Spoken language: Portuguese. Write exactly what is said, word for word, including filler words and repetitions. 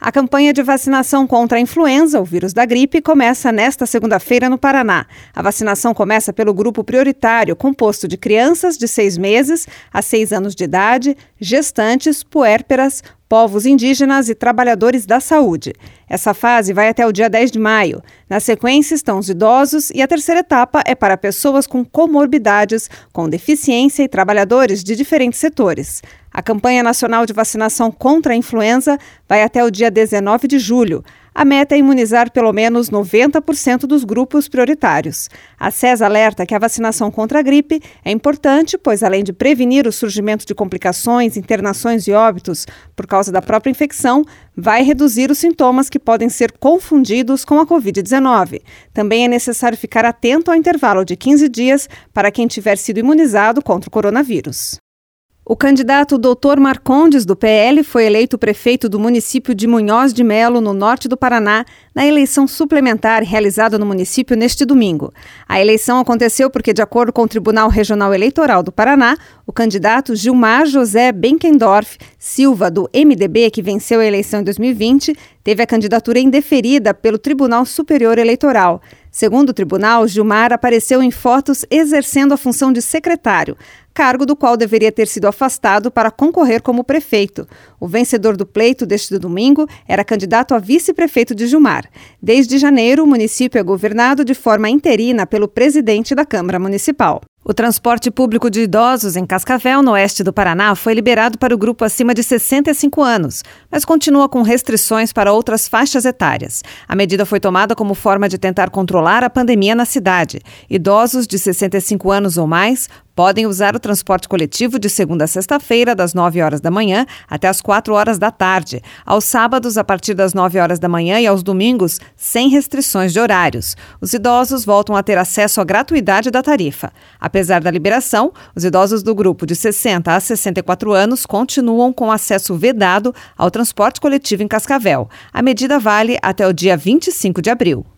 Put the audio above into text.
A campanha de vacinação contra a influenza, o vírus da gripe, começa nesta segunda-feira no Paraná. A vacinação começa pelo grupo prioritário, composto de crianças de seis meses a seis anos de idade, gestantes, puérperas, povos indígenas e trabalhadores da saúde. Essa fase vai até o dia dez de maio. Na sequência estão os idosos e a terceira etapa é para pessoas com comorbidades, com deficiência e trabalhadores de diferentes setores. A campanha nacional de vacinação contra a influenza vai até o dia dezenove de julho. A meta é imunizar pelo menos noventa por cento dos grupos prioritários. A S E S alerta que a vacinação contra a gripe é importante, pois além de prevenir o surgimento de complicações, internações e óbitos por causa da própria infecção, vai reduzir os sintomas que podem ser confundidos com a covid dezenove. Também é necessário ficar atento ao intervalo de quinze dias para quem tiver sido imunizado contra o coronavírus. O candidato doutor Marcondes, do P L, foi eleito prefeito do município de Munhoz de Melo, no norte do Paraná, na eleição suplementar realizada no município neste domingo. A eleição aconteceu porque, de acordo com o Tribunal Regional Eleitoral do Paraná, o candidato Gilmar José Benkendorf Silva, do M D B, que venceu a eleição em dois mil e vinte, teve a candidatura indeferida pelo Tribunal Superior Eleitoral. Segundo o tribunal, Gilmar apareceu em fotos exercendo a função de secretário, cargo do qual deveria ter sido afastado para concorrer como prefeito. O vencedor do pleito deste domingo era candidato a vice-prefeito de Gilmar. Desde janeiro, o município é governado de forma interina pelo presidente da Câmara Municipal. O transporte público de idosos em Cascavel, no oeste do Paraná, foi liberado para o grupo acima de sessenta e cinco anos, mas continua com restrições para outras faixas etárias. A medida foi tomada como forma de tentar controlar a pandemia na cidade. Idosos de sessenta e cinco anos ou mais podem usar o transporte coletivo de segunda a sexta-feira, das nove horas da manhã até as quatro horas da tarde. Aos sábados, a partir das nove horas da manhã e aos domingos, sem restrições de horários. Os idosos voltam a ter acesso à gratuidade da tarifa. Apesar da liberação, os idosos do grupo de sessenta a sessenta e quatro anos continuam com acesso vedado ao transporte coletivo em Cascavel. A medida vale até o dia vinte e cinco de abril.